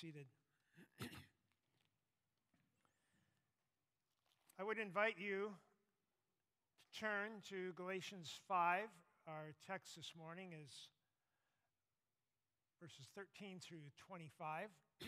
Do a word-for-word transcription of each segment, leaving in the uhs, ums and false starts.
seated. I would invite you to turn to Galatians five. Our text this morning is verses thirteen through twenty-five.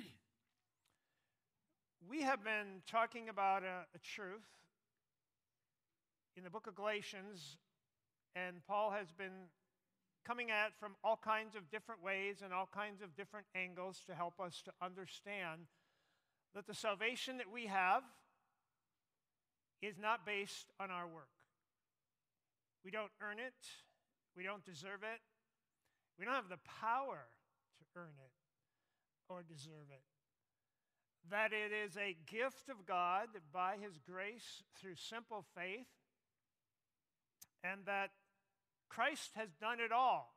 We have been talking about a, a truth in the book of Galatians, and Paul has been coming at from all kinds of different ways and all kinds of different angles to help us to understand that the salvation that we have is not based on our work. We don't earn it. We don't deserve it. We don't have the power to earn it or deserve it. That it is a gift of God by His grace through simple faith, and that Christ has done it all.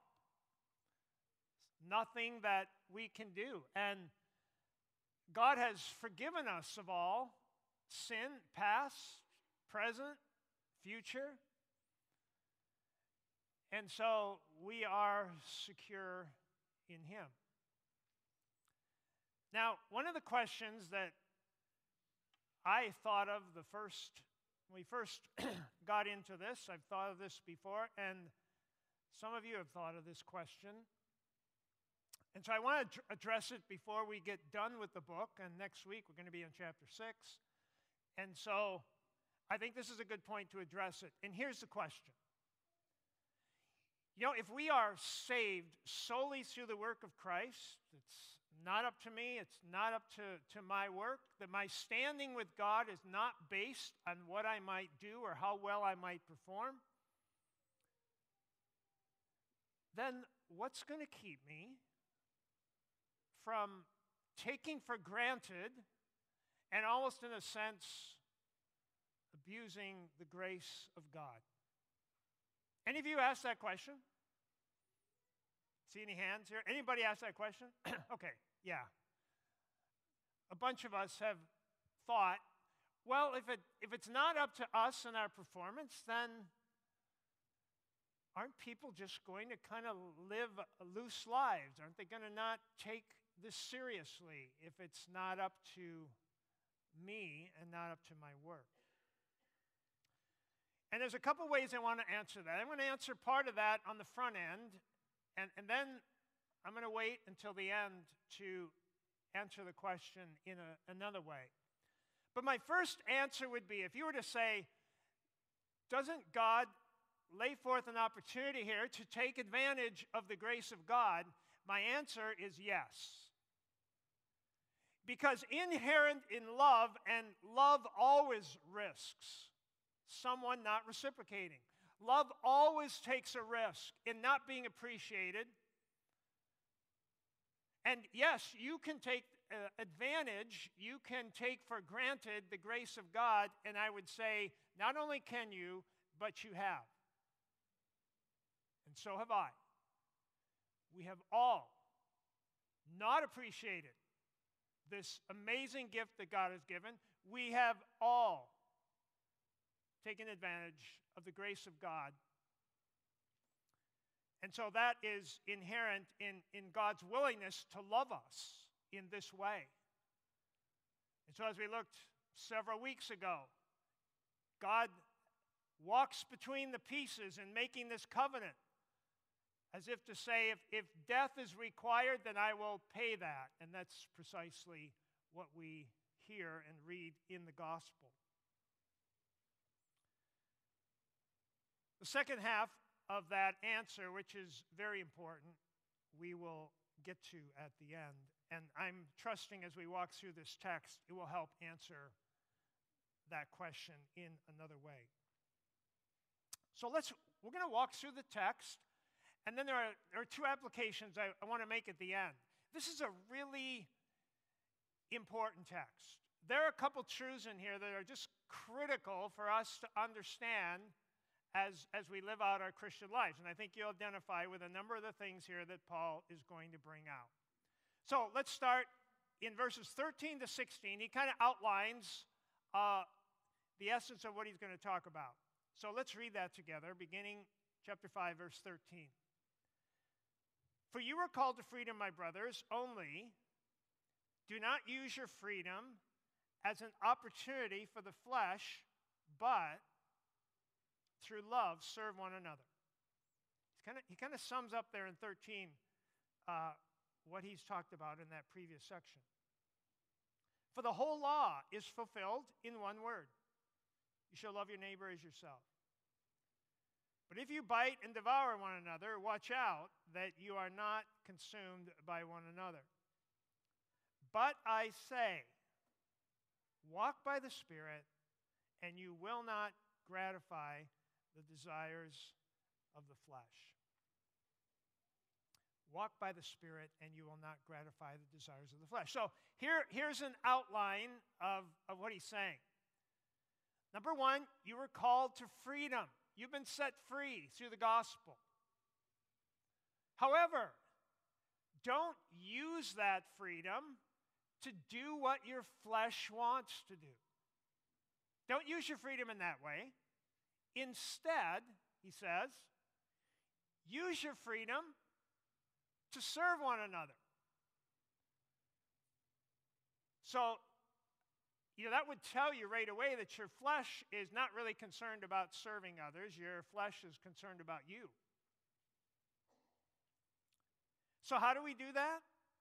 Nothing that we can do. And God has forgiven us of all sin, past, present, future. And so we are secure in Him. Now, one of the questions that I thought of the first, when we first got into this, I've thought of this before, and some of you have thought of this question. And so I want to address it before we get done with the book, and next week we're going to be in chapter six. And so I think this is a good point to address it. And here's the question. You know, if we are saved solely through the work of Christ, it's not up to me, it's not up to, to my work, that my standing with God is not based on what I might do or how well I might perform, then what's going to keep me from taking for granted and almost in a sense abusing the grace of God? Any of you ask that question? See any hands here? Anybody ask that question? Okay, yeah. A bunch of us have thought, well, if it if it's not up to us and our performance, then aren't people just going to kind of live loose lives? Aren't they going to not take this seriously if it's not up to me and not up to my work? And there's a couple ways I want to answer that. I'm going to answer part of that on the front end, and, and then I'm going to wait until the end to answer the question in a, another way. But my first answer would be, if you were to say, doesn't God lay forth an opportunity here to take advantage of the grace of God? My answer is yes. Because inherent in love, and love always risks someone not reciprocating. Love always takes a risk in not being appreciated. And yes, you can take uh, advantage, you can take for granted the grace of God, and I would say, not only can you, but you have. And so have I. We have all not appreciated this amazing gift that God has given. We have all taken advantage of the grace of God. And so that is inherent in, in God's willingness to love us in this way. And so as we looked several weeks ago, God walks between the pieces in making this covenant, as if to say, if, if death is required, then I will pay that. And that's precisely what we hear and read in the gospel. The second half of that answer, which is very important, we will get to at the end. And I'm trusting as we walk through this text, it will help answer that question in another way. So let's, we're going to walk through the text, and then there are, there are two applications I, I want to make at the end. This is a really important text. There are a couple truths in here that are just critical for us to understand As, as we live out our Christian lives. And I think you'll identify with a number of the things here that Paul is going to bring out. So let's start in verses thirteen to sixteen. He kind of outlines uh, the essence of what he's going to talk about. So let's read that together, beginning chapter five, verse thirteen. For you were called to freedom, my brothers, only Do not use your freedom as an opportunity for the flesh, but through love serve one another. He's kinda, he kind of sums up there in thirteen uh, what he's talked about in that previous section. For the whole law is fulfilled in one word. You shall love your neighbor as yourself. But if you bite and devour one another, watch out that you are not consumed by one another. But I say, walk by the Spirit, and you will not gratify the desires of the flesh. Walk by the Spirit, and you will not gratify the desires of the flesh. So here, here's an outline of, of what he's saying. Number one, you were called to freedom. You've been set free through the gospel. However, don't use that freedom to do what your flesh wants to do. Don't use your freedom in that way. Instead, he says, use your freedom to serve one another. So, you know, that would tell you right away that your flesh is not really concerned about serving others. Your flesh is concerned about you. So how do we do that?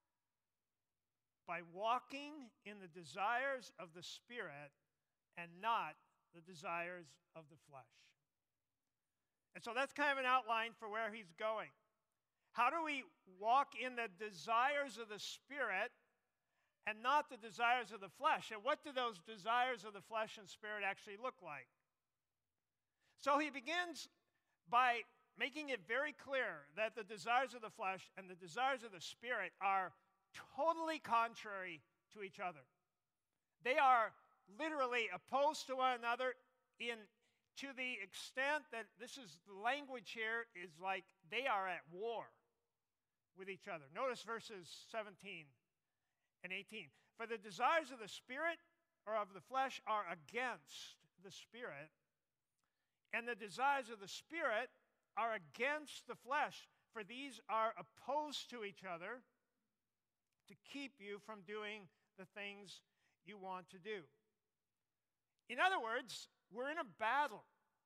By walking in the desires of the Spirit and not the desires of the flesh. And so that's kind of an outline for where he's going. How do we walk in the desires of the Spirit and not the desires of the flesh? And what do those desires of the flesh and spirit actually look like? So he begins by making it very clear that the desires of the flesh and the desires of the Spirit are totally contrary to each other. They are literally opposed to one another in to the extent that this is the language here is like they are at war with each other. Notice verses seventeen and eighteen. For the desires of the Spirit or of the flesh are against the Spirit, and the desires of the Spirit are against the flesh, for these are opposed to each other to keep you from doing the things you want to do. In other words, we're in a battle.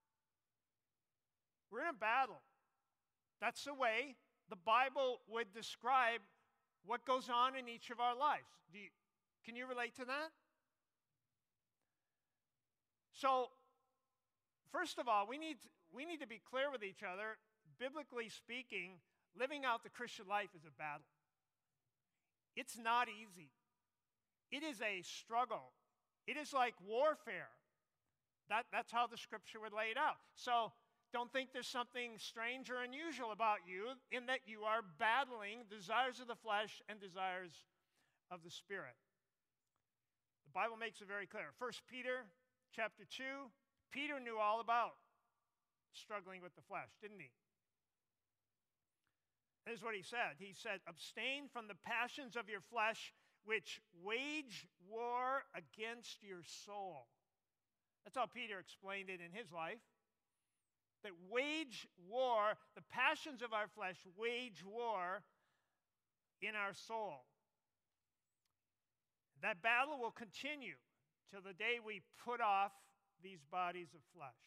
We're in a battle. That's the way the Bible would describe what goes on in each of our lives. Do you, can you relate to that? So, first of all, we need, we need to be clear with each other. Biblically speaking, living out the Christian life is a battle. It's not easy. It is a struggle. It is like warfare. That, that's how the Scripture would lay it out. So, don't think there's something strange or unusual about you in that you are battling desires of the flesh and desires of the Spirit. The Bible makes it very clear. First Peter chapter two, Peter knew all about struggling with the flesh, didn't he? Here's what he said. He said, abstain from the passions of your flesh which wage war against your soul. That's how Peter explained it in his life. That wage war, the passions of our flesh wage war in our soul. That battle will continue till the day we put off these bodies of flesh.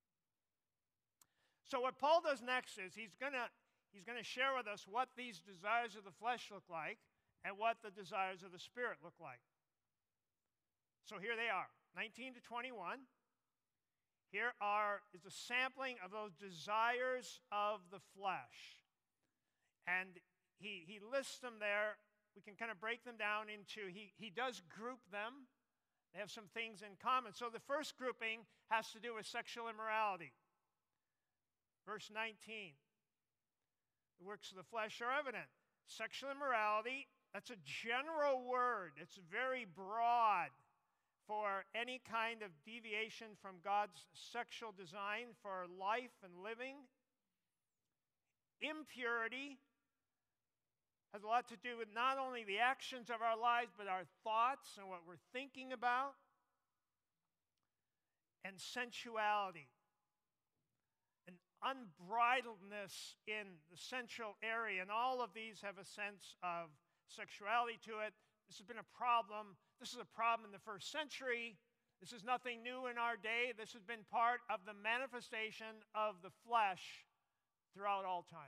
So what Paul does next is he's going to he's going to share with us what these desires of the flesh look like and what the desires of the Spirit look like. So here they are, nineteen to twenty-one. Here are, is a sampling of those desires of the flesh. And he, he lists them there. We can kind of break them down into, he, he does group them. They have some things in common. So the first grouping has to do with sexual immorality. Verse nineteen. The works of the flesh are evident. Sexual immorality, that's a general word. It's very broad for any kind of deviation from God's sexual design for life and living. Impurity has a lot to do with not only the actions of our lives, but our thoughts and what we're thinking about. And sensuality. An unbridledness in the sensual area. And all of these have a sense of sexuality to it. This has been a problem. This is a problem in the first century. This is nothing new in our day. This has been part of the manifestation of the flesh throughout all time.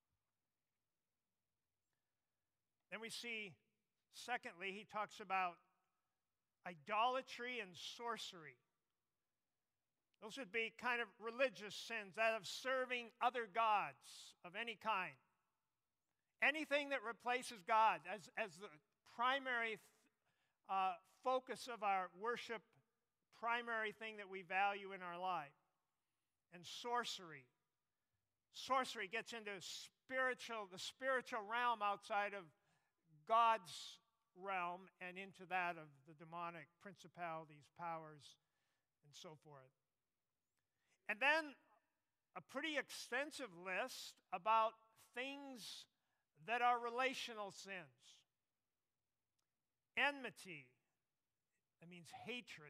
Then we see, secondly, he talks about idolatry and sorcery. Those would be kind of religious sins, that of serving other gods of any kind. Anything that replaces God as, as the primary uh, focus of our worship, primary thing that we value in our life. And sorcery. Sorcery gets into spiritual, the spiritual realm outside of God's realm and into that of the demonic principalities, powers, and so forth. And then a pretty extensive list about things that are relational sins. Enmity, that means hatred.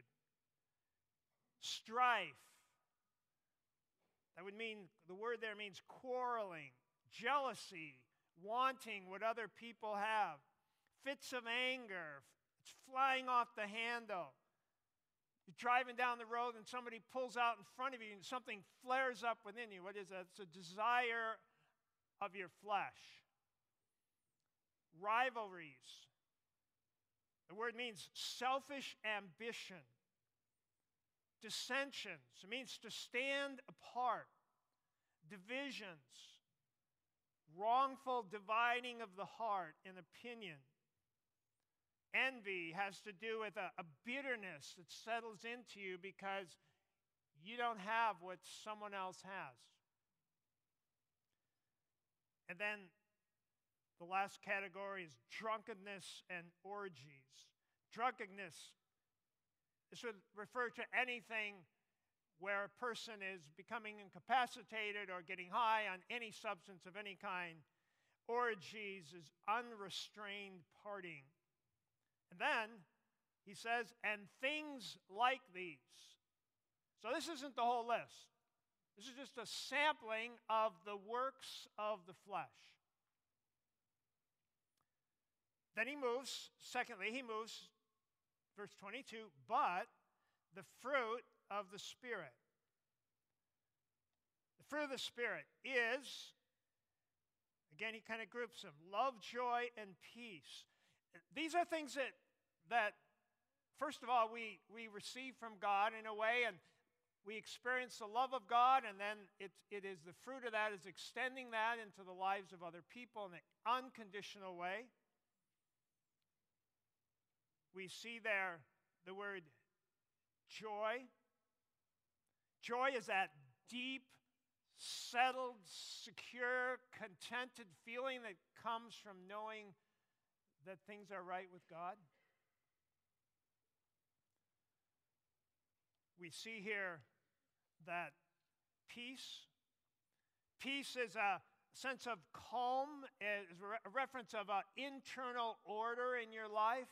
Strife, that would mean, the word there means quarreling. Jealousy, wanting what other people have. Fits of anger, it's flying off the handle. You're driving down the road and somebody pulls out in front of you and something flares up within you. What is that? It's a desire of your flesh. Rivalries. The word means selfish ambition. Dissensions. It means to stand apart. Divisions. Wrongful dividing of the heart and opinion. Envy has to do with a, a bitterness that settles into you because you don't have what someone else has. And then the last category is drunkenness and orgies. Drunkenness, this would refer to anything where a person is becoming incapacitated or getting high on any substance of any kind. Orgies is unrestrained partying. And then he says, and things like these. So this isn't the whole list. This is just a sampling of the works of the flesh. Then he moves, secondly, he moves, verse twenty-two, but the fruit of the Spirit. The fruit of the Spirit is, again, he kind of groups them, love, joy, and peace. These are things that, that first of all, we, we receive from God in a way, and we experience the love of God, and then it, it is the fruit of that is extending that into the lives of other people in an unconditional way. We see there the word joy. Joy is that deep, settled, secure, contented feeling that comes from knowing that things are right with God. We see here that peace, peace is a sense of calm, is a reference of an internal order in your life.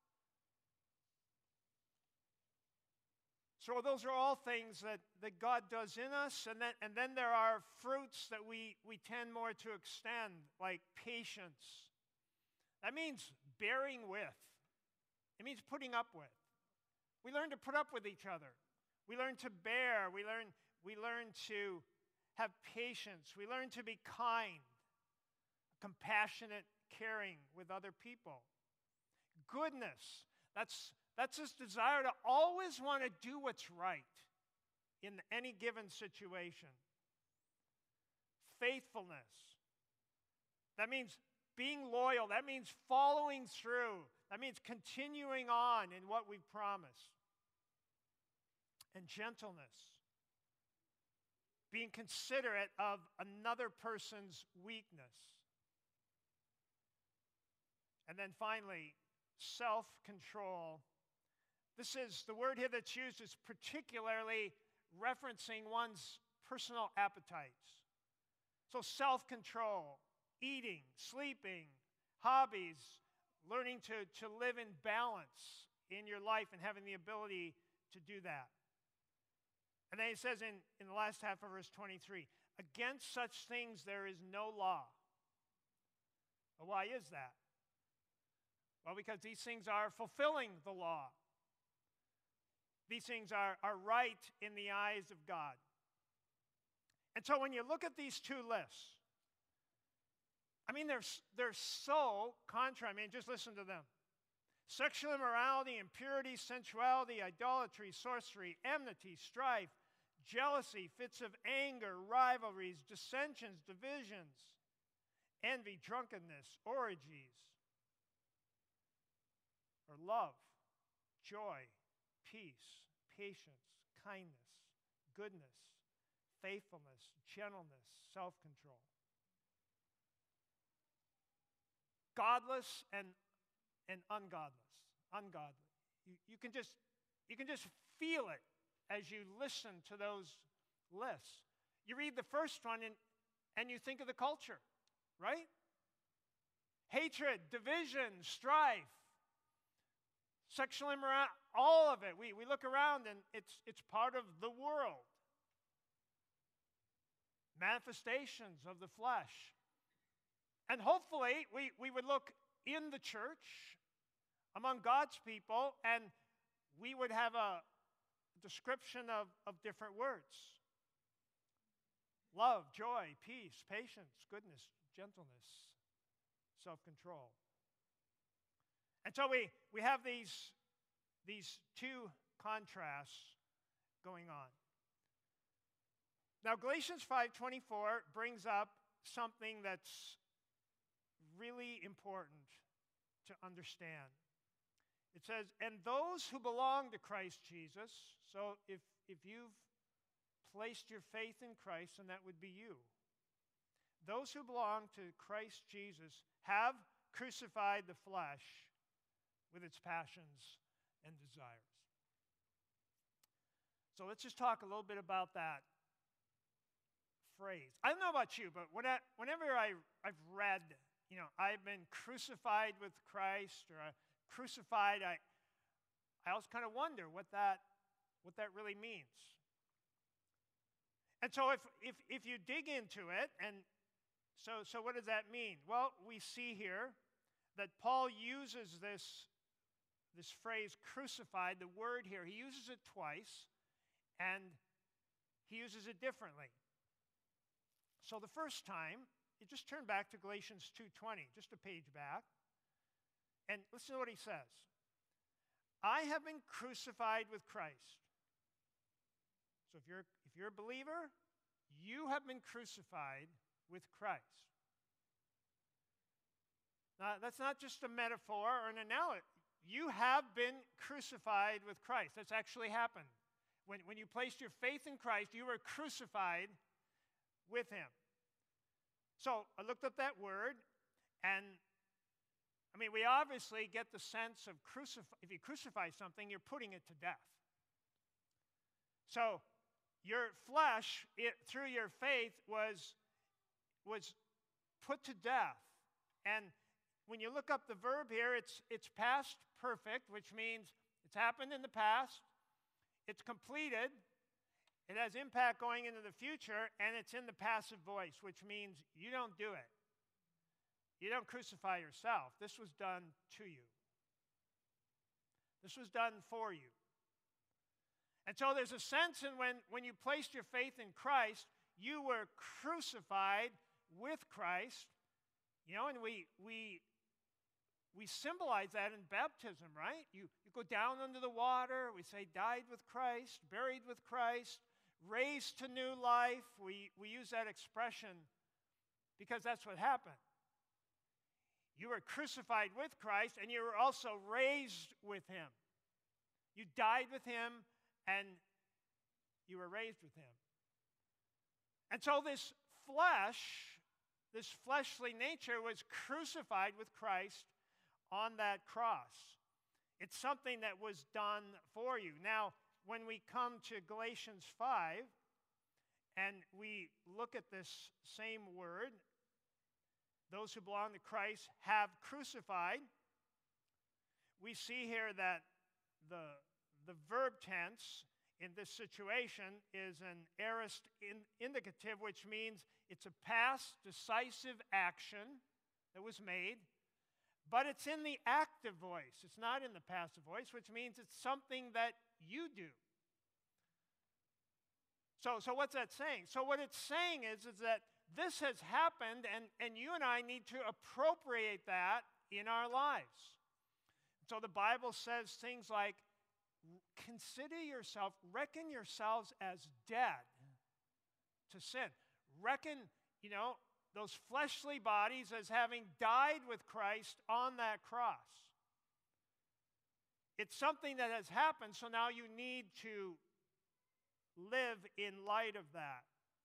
So those are all things that, that God does in us, and then, and then there are fruits that we, we tend more to extend, like patience. That means bearing with. It means putting up with. We learn to put up with each other. We learn to bear. We learn, we learn to have patience. We learn to be kind, compassionate, caring with other people. Goodness. That's, that's this desire to always want to do what's right in any given situation. Faithfulness. That means being loyal. That means following through. That means continuing on in what we've promised. And gentleness. Being considerate of another person's weakness. And then finally, self-control. This is, the word here that's used is particularly referencing one's personal appetites. So self-control, eating, sleeping, hobbies, learning to, to live in balance in your life and having the ability to do that. And then he says in, in the last half of verse twenty-three, against such things there is no law. Well, why is that? Well, because these things are fulfilling the law. These things are, are right in the eyes of God. And so when you look at these two lists, I mean, they're, they're so contrary. I mean, just listen to them. Sexual immorality, impurity, sensuality, idolatry, sorcery, enmity, strife, jealousy, fits of anger, rivalries, dissensions, divisions, envy, drunkenness, orgies, or love, joy, peace, patience, kindness, goodness, faithfulness, gentleness, self-control. Godless and, and ungodless, ungodly. You, you, can just, you can just feel it as you listen to those lists. You read the first one and, and you think of the culture, right? Hatred, division, strife, sexual immorality, all of it. We, we look around and it's, it's part of the world. Manifestations of the flesh. And hopefully we, we would look in the church among God's people and we would have a description of, of different words. Love, joy, peace, patience, goodness, gentleness, self-control. And so we, we have these, these two contrasts going on. Now, Galatians five twenty-four brings up something that's really important to understand. It says, and those who belong to Christ Jesus, so if, if you've placed your faith in Christ, and that would be you, those who belong to Christ Jesus have crucified the flesh with its passions and desires. So let's just talk a little bit about that phrase. I don't know about you, but when I, whenever I, I've read, you know, I've been crucified with Christ, or I crucified, I, I always kind of wonder what that, what that really means. And so if, if, if you dig into it, and so, so what does that mean? Well, we see here that Paul uses this, this phrase crucified, the word here, he uses it twice, and he uses it differently. So the first time, you just turn back to Galatians two twenty, just a page back, and listen to what he says. I have been crucified with Christ. So if you're, if you're a believer, you have been crucified with Christ. Now, that's not just a metaphor or an analogy. You have been crucified with Christ. That's actually happened. When, when you placed your faith in Christ, you were crucified with him. So I looked up that word, and I mean, we obviously get the sense of crucify. If you crucify something, you're putting it to death. So your flesh, it, through your faith, was, was put to death. And when you look up the verb here, it's, it's past perfect, which means it's happened in the past, it's completed, it has impact going into the future, and it's in the passive voice, which means you don't do it. You don't crucify yourself. This was done to you. This was done for you. And so there's a sense in when, when you placed your faith in Christ, you were crucified with Christ. You know, and we we we symbolize that in baptism, right? You, you go down under the water. We say, died with Christ, buried with Christ, raised to new life. We, we use that expression because that's what happened. You were crucified with Christ, and you were also raised with him. You died with him, and you were raised with him. And so this flesh, this fleshly nature was crucified with Christ on that cross. It's something that was done for you. Now, when we come to Galatians five, and we look at this same word, those who belong to Christ have crucified, we see here that the, the verb tense in this situation is an aorist in, indicative, which means it's a past decisive action that was made. But it's in the active voice. It's not in the passive voice, which means it's something that you do. So, so what's that saying? So what it's saying is, is that this has happened, and, and you and I need to appropriate that in our lives. So the Bible says things like, consider yourself, reckon yourselves as dead to sin. Reckon, you know, those fleshly bodies as having died with Christ on that cross. It's something that has happened, so now you need to live in light of that.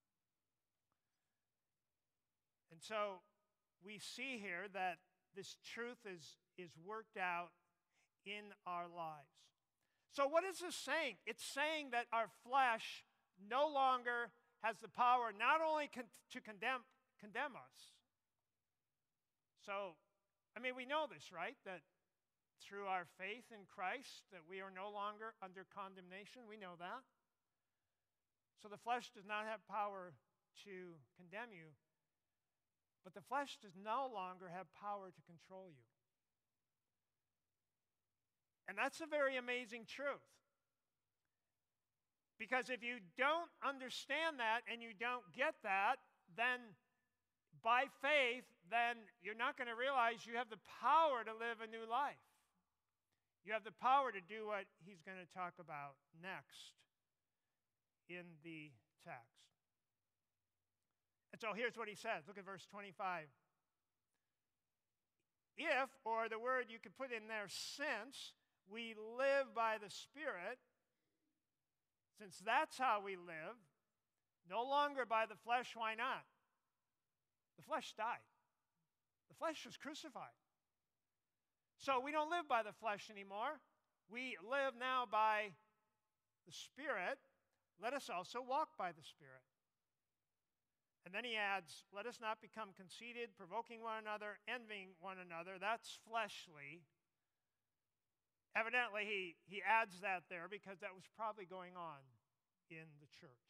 And so we see here that this truth is, is worked out in our lives. So what is this saying? It's saying that our flesh no longer has the power not only con- to condemn, condemn us. So, I mean, we know this, right? That through our faith in Christ, that we are no longer under condemnation. We know that. So the flesh does not have power to condemn you, but the flesh does no longer have power to control you. And that's a very amazing truth. Because if you don't understand that and you don't get that, then by faith, then you're not going to realize you have the power to live a new life. You have the power to do what he's going to talk about next in the text. And so here's what he says. Look at verse twenty-five. If, or the word you could put in there, since we live by the Spirit, since that's how we live, no longer by the flesh, why not? The flesh died. The flesh was crucified. So we don't live by the flesh anymore. We live now by the Spirit. Let us also walk by the Spirit. And then he adds, let us not become conceited, provoking one another, envying one another. That's fleshly. Evidently, he, he adds that there because that was probably going on in the church.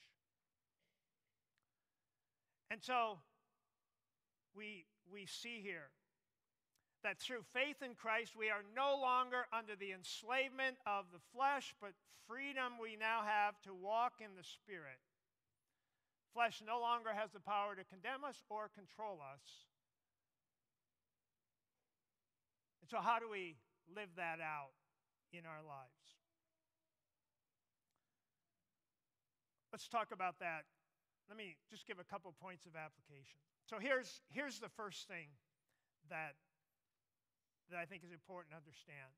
And so we, we see here that through faith in Christ, we are no longer under the enslavement of the flesh, but freedom we now have to walk in the Spirit. Flesh no longer has the power to condemn us or control us. And so how do we live that out in our lives? Let's talk about that. Let me just give a couple points of application. So here's, here's the first thing that that I think is important to understand.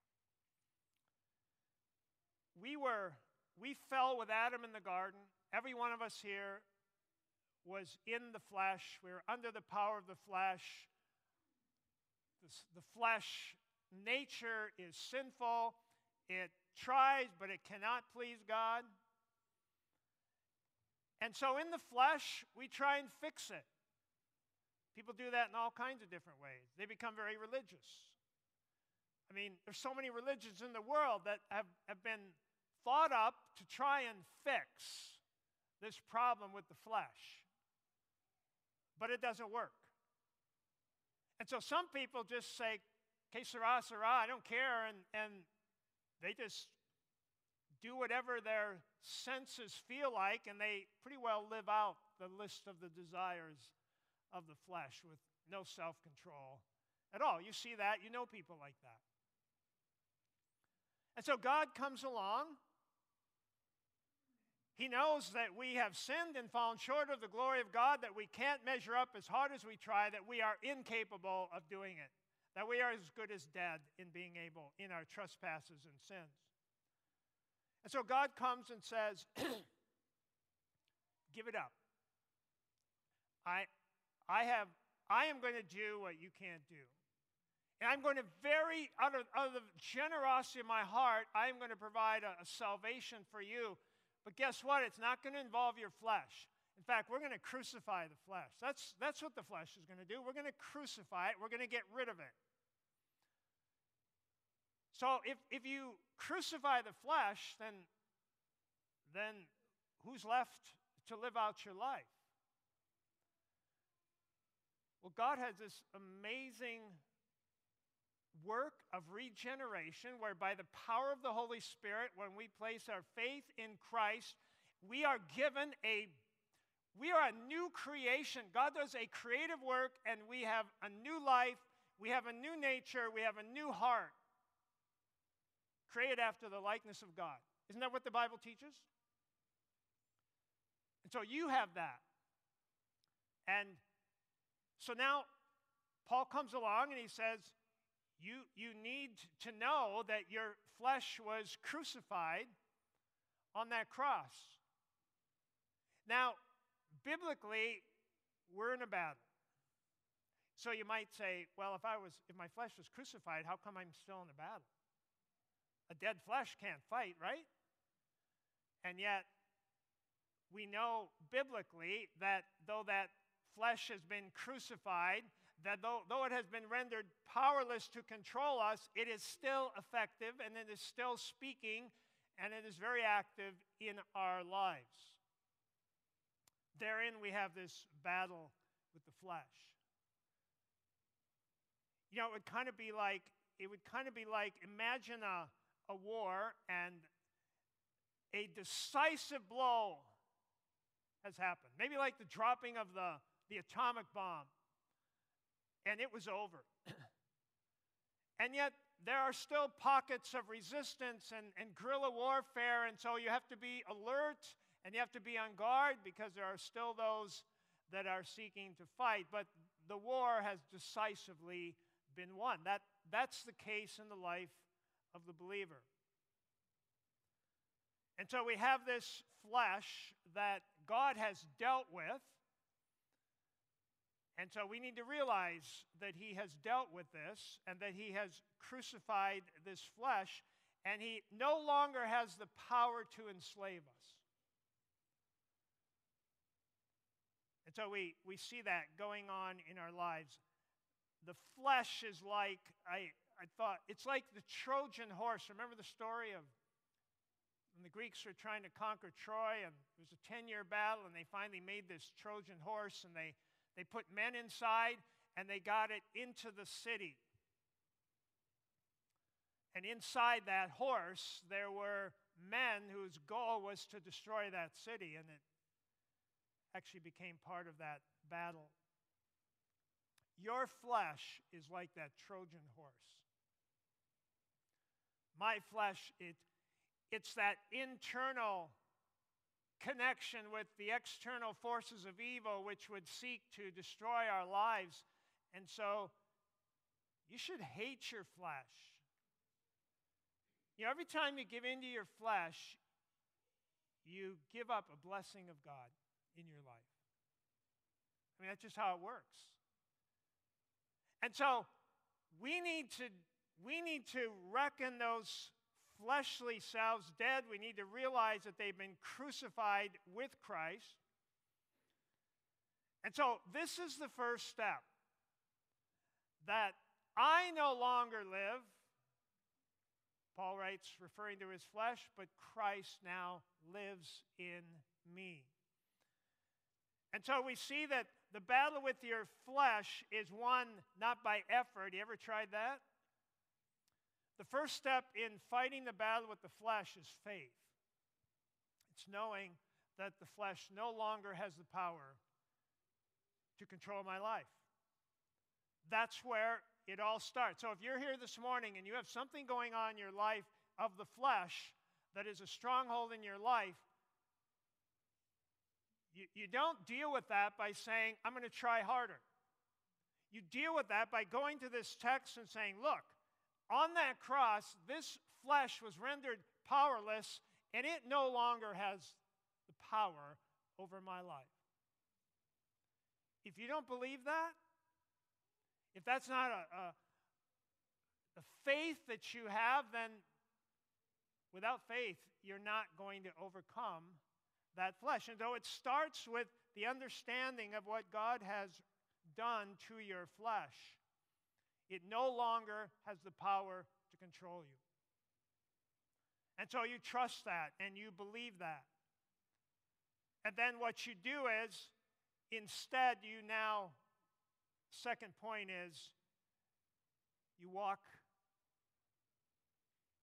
We were, we fell with Adam in the garden. Every one of us here was in the flesh. We were under the power of the flesh. The, the flesh nature is sinful. It tries, but it cannot please God. And so in the flesh, we try and fix it. People do that in all kinds of different ways. They become very religious. I mean, there's so many religions in the world that have, have been thought up to try and fix this problem with the flesh. But it doesn't work. And so some people just say, que sera, sera, I don't care, and, and they just do whatever their senses feel like, and they pretty well live out the list of the desires of the flesh with no self-control at all. You see that, you know people like that. And so God comes along. He knows that we have sinned and fallen short of the glory of God, that we can't measure up as hard as we try, that we are incapable of doing it, that we are as good as dead in being able, in our trespasses and sins. And so God comes and says, give it up. I, I, have, I am going to do what you can't do. And I'm going to very, out of, out of the generosity of my heart, I am going to provide a, a salvation for you. But guess what? It's not going to involve your flesh. In fact, we're going to crucify the flesh. That's, that's what the flesh is going to do. We're going to crucify it. We're going to get rid of it. So if, if you crucify the flesh, then, then who's left to live out your life? Well, God has this amazing work of regeneration, where by the power of the Holy Spirit, when we place our faith in Christ, we are given a, we are a new creation. God does a creative work, and we have a new life, we have a new nature, we have a new heart, created after the likeness of God. Isn't that what the Bible teaches? And so you have that. And so now Paul comes along and he says, you, you need to know that your flesh was crucified on that cross. Now, biblically, we're in a battle. So you might say, well, if I was, if my flesh was crucified, how come I'm still in a battle? A dead flesh can't fight, right? And yet, we know biblically that though that flesh has been crucified, that though, though it has been rendered powerless to control us, it is still effective, and it is still speaking, and it is very active in our lives. Therein we have this battle with the flesh. You know, it would kind of be like, it would kind of be like, imagine a, a war, and a decisive blow has happened. Maybe like the dropping of the, the atomic bomb, and it was over. And yet, there are still pockets of resistance and, and guerrilla warfare, and so you have to be alert, and you have to be on guard, because there are still those that are seeking to fight. But the war has decisively been won. That, that's the case in the life of the believer. And so we have this flesh that God has dealt with. And so we need to realize that he has dealt with this, and that he has crucified this flesh, and he no longer has the power to enslave us. And so we, we see that going on in our lives. The flesh is like, I, I thought, it's like the Trojan horse. Remember the story of when the Greeks were trying to conquer Troy, and it was a ten-year battle, and they finally made this Trojan horse, and they, they put men inside, and they got it into the city. And inside that horse, there were men whose goal was to destroy that city, and it actually became part of that battle. Your flesh is like that Trojan horse. My flesh, it, it's that internal connection with the external forces of evil which would seek to destroy our lives. And so you should hate your flesh. You know, every time you give into your flesh, you give up a blessing of God in your life. I mean, that's just how it works. And so we need to, we need to reckon those fleshly selves dead. We need to realize that they've been crucified with Christ. And so this is the first step. That I no longer live, Paul writes, referring to his flesh, but Christ now lives in me. And so we see that the battle with your flesh is won not by effort. You ever tried that? The first step in fighting the battle with the flesh is faith. It's knowing that the flesh no longer has the power to control my life. That's where it all starts. So if you're here this morning and you have something going on in your life of the flesh that is a stronghold in your life, you, you don't deal with that by saying, I'm going to try harder. You deal with that by going to this text and saying, look, on that cross, this flesh was rendered powerless, and it no longer has the power over my life. If you don't believe that, if that's not a, a, a faith that you have, then without faith, you're not going to overcome that flesh. And though it starts with the understanding of what God has done to your flesh, it no longer has the power to control you. And so you trust that and you believe that. And then what you do is, instead, you now, second point is, you walk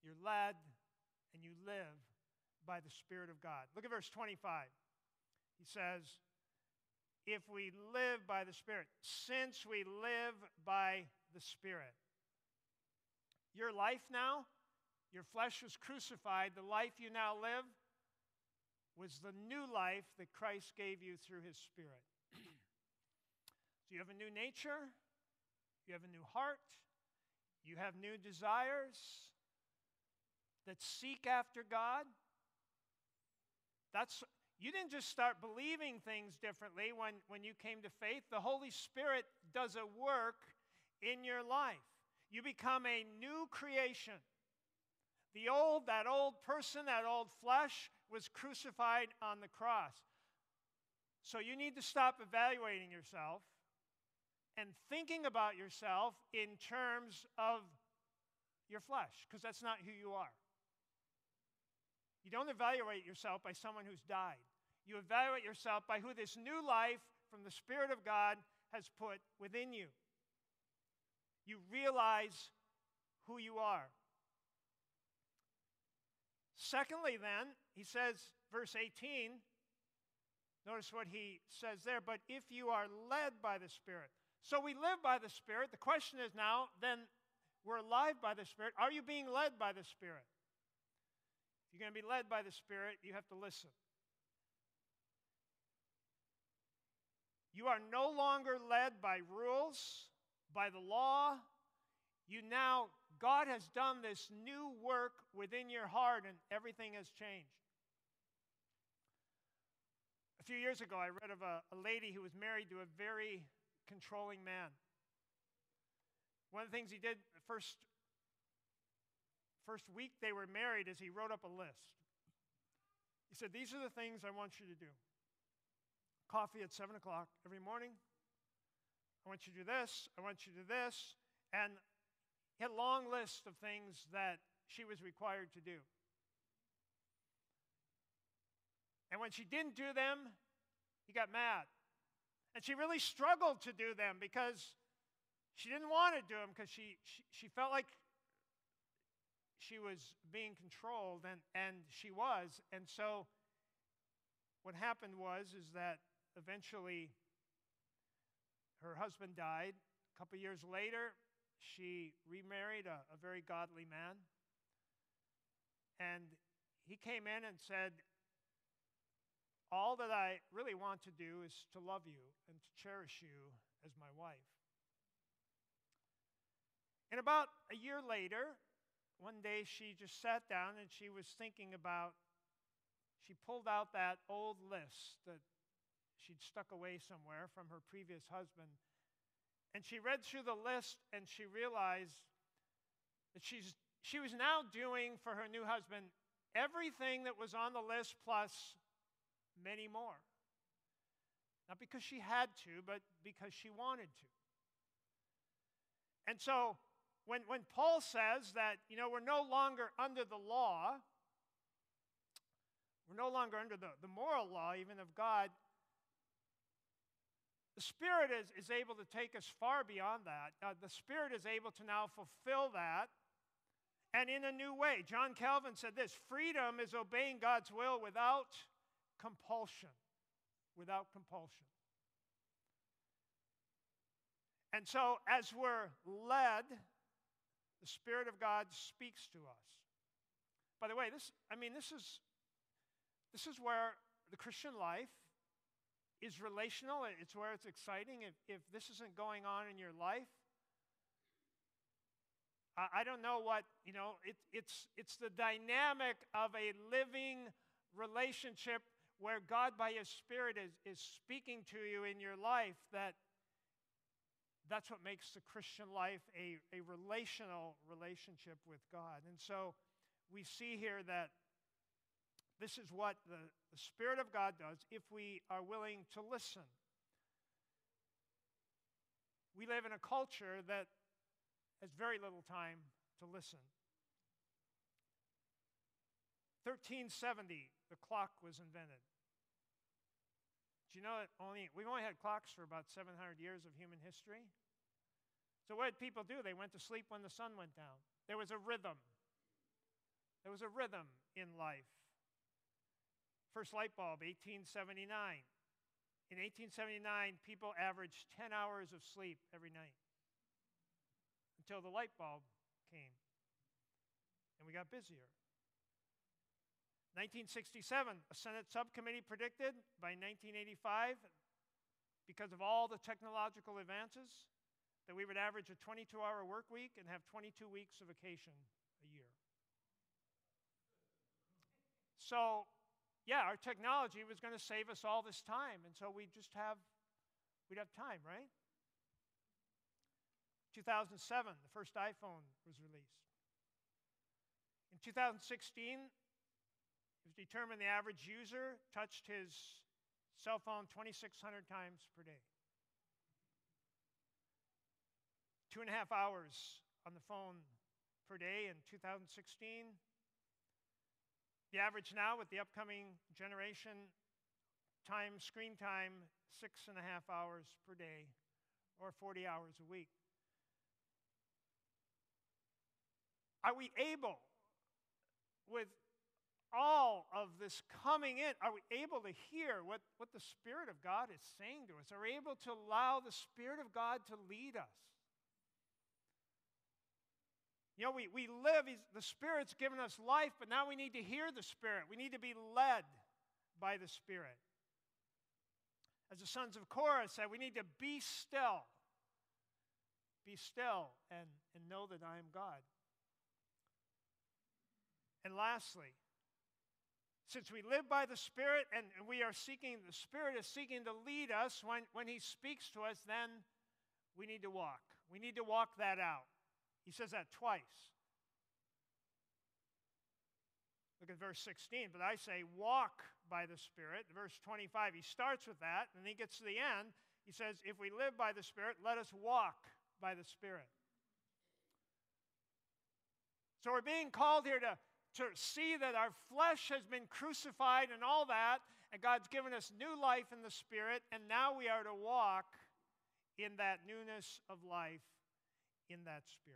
You're led and you live by the Spirit of God. Look at verse twenty-five. He says, if we live by the Spirit, since we live by the Spirit. Your life now, your flesh was crucified. The life you now live was the new life that Christ gave you through his Spirit. So you have a new nature, you have a new heart, you have new desires that seek after God. That's, you didn't just start believing things differently when, when you came to faith. The Holy Spirit does a work in your life. You become a new creation. The old, that old person, that old flesh was crucified on the cross. So you need to stop evaluating yourself and thinking about yourself in terms of your flesh, because that's not who you are. You don't evaluate yourself by someone who's died. You evaluate yourself by who this new life from the Spirit of God has put within you. You realize who you are. Secondly, then, he says, verse eighteen, notice what he says there, but if you are led by the Spirit. So we live by the Spirit. The question is now, then we're alive by the Spirit. Are you being led by the Spirit? If you're going to be led by the Spirit, you have to listen. You are no longer led by rules, by the law. You now, God has done this new work within your heart and everything has changed. A few years ago, I read of a, a lady who was married to a very controlling man. One of the things he did the first, first week they were married is he wrote up a list. He said, these are the things I want you to do. Coffee at seven o'clock every morning. I want you to do this. I want you to do this. And he had a long list of things that she was required to do. And when she didn't do them, he got mad. And she really struggled to do them because she didn't want to do them because she, she, she felt like she was being controlled, and, and she was. And so what happened was is that eventually her husband died. A couple years later, she remarried a, a very godly man. And he came in and said, all that I really want to do is to love you and to cherish you as my wife. And about a year later, one day she just sat down and she was thinking about, she pulled out that old list that she'd stuck away somewhere from her previous husband. And she read through the list and she realized that she's, she was now doing for her new husband everything that was on the list plus many more. Not because she had to, but because she wanted to. And so when, when Paul says that, you know, we're no longer under the law, we're no longer under the, the moral law even of God, the Spirit is, is able to take us far beyond that. Uh, the Spirit is able to now fulfill that, and in a new way. John Calvin said this, freedom is obeying God's will without compulsion. Without compulsion. And so as we're led, the Spirit of God speaks to us. By the way, this, I mean, this is, this is where the Christian life is relational. It's where it's exciting. If, if this isn't going on in your life, I, I don't know what, you know, it, it's, it's the dynamic of a living relationship where God by his Spirit is, is speaking to you in your life, that that's what makes the Christian life a, a relational relationship with God. And so we see here that this is what the, the Spirit of God does if we are willing to listen. We live in a culture that has very little time to listen. thirteen seventy, the clock was invented. Do you know that only, we've only had clocks for about seven hundred years of human history? So what did people do? They went to sleep when the sun went down. There was a rhythm. There was a rhythm in life. First light bulb, eighteen seventy-nine. In eighteen seventy-nine, people averaged ten hours of sleep every night until the light bulb came, and we got busier. nineteen sixty-seven, a Senate subcommittee predicted by nineteen eighty-five, because of all the technological advances, that we would average a twenty-two hour work week and have twenty-two weeks of vacation a year. So, yeah, our technology was going to save us all this time, and so we'd just have, we'd have time, right? two thousand seven, the first iPhone was released. In two thousand sixteen, it was determined the average user touched his cell phone twenty-six hundred times per day. Two and a half hours on the phone per day in two thousand sixteen. The average now with the upcoming generation, time, screen time, six and a half hours per day, or forty hours a week. Are we able, with all of this coming in, are we able to hear what, what the Spirit of God is saying to us? Are we able to allow the Spirit of God to lead us? You know, we, we live, he's, the Spirit's given us life, but now we need to hear the Spirit. We need to be led by the Spirit. As the sons of Korah said, we need to be still. Be still and, and know that I am God. And lastly, since we live by the Spirit and we are seeking, the Spirit is seeking to lead us, when, when He speaks to us, then we need to walk. We need to walk that out. He says that twice. Look at verse sixteen. But I say, walk by the Spirit. Verse twenty-five, he starts with that, and he gets to the end. He says, if we live by the Spirit, let us walk by the Spirit. So we're being called here to, to see that our flesh has been crucified and all that, and God's given us new life in the Spirit, and now we are to walk in that newness of life in that Spirit.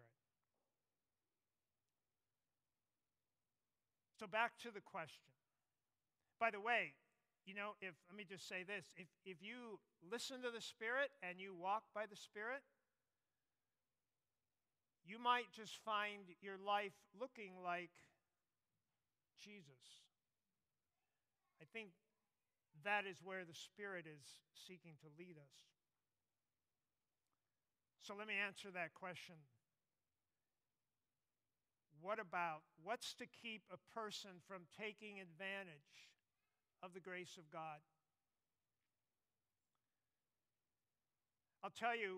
So back to the question. By the way, you know, if let me just say this, if, if you listen to the Spirit and you walk by the Spirit, you might just find your life looking like Jesus. I think that is where the Spirit is seeking to lead us. So let me answer that question. What about, what's to keep a person from taking advantage of the grace of God? I'll tell you,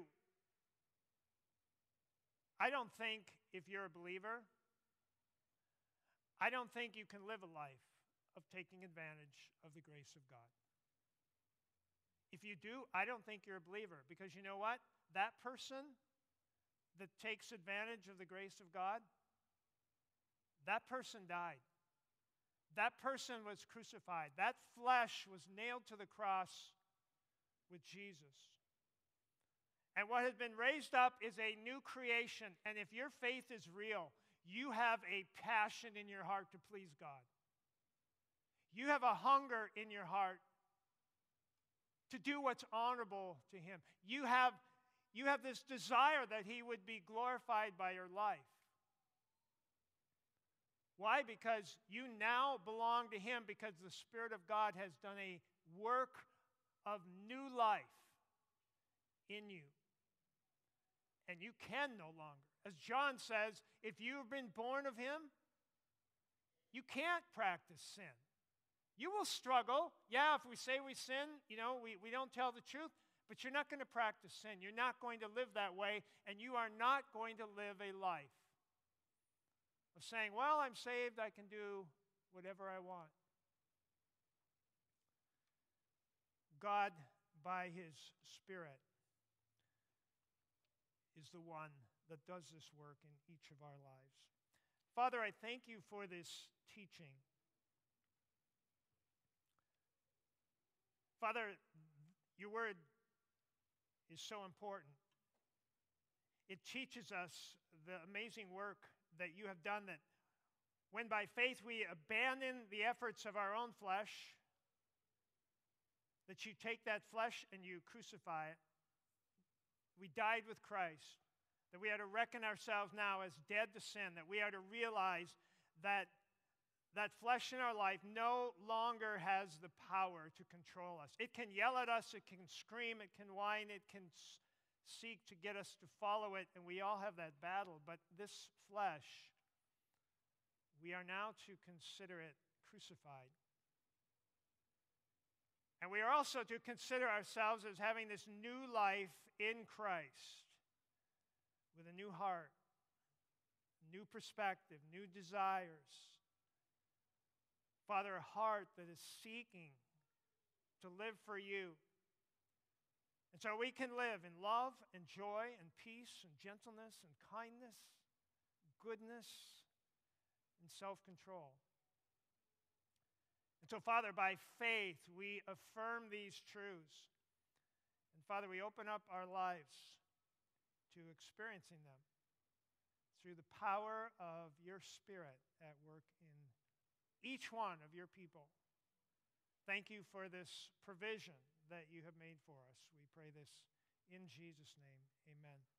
I don't think if you're a believer, I don't think you can live a life of taking advantage of the grace of God. If you do, I don't think you're a believer, because you know what? That person that takes advantage of the grace of God, that person died. That person was crucified. That flesh was nailed to the cross with Jesus. And what has been raised up is a new creation. And if your faith is real, you have a passion in your heart to please God. You have a hunger in your heart to do what's honorable to Him. You have, you have this desire that He would be glorified by your life. Why? Because you now belong to Him, because the Spirit of God has done a work of new life in you. And you can no longer. As John says, if you've been born of Him, you can't practice sin. You will struggle. Yeah, if we say we sin, you know, we, we don't tell the truth, but you're not going to practice sin. You're not going to live that way, and you are not going to live a life of saying, well, I'm saved, I can do whatever I want. God, by His Spirit, is the one that does this work in each of our lives. Father, I thank You for this teaching. Father, Your word is so important. It teaches us the amazing work that You have done, that When by faith we abandon the efforts of our own flesh, that you take that flesh and you crucify it. We died with Christ, that we are to reckon ourselves now as dead to sin, that we are to realize that that flesh in our life no longer has the power to control us. It can yell at us, it can scream, it can whine, it can s- seek to get us to follow it, and we all have that battle. But this flesh, we are now to consider it crucified. And we are also to consider ourselves as having this new life in Christ, with a new heart, new perspective, new desires. Father, a heart that is seeking to live for you. And so we can live in love and joy and peace and gentleness and kindness, goodness, and self-control. And so, Father, by faith, we affirm these truths. And Father, we open up our lives to experiencing them through the power of your Spirit at work in each one of your people. Thank you for this provision that you have made for us. We pray this in Jesus' name. Amen.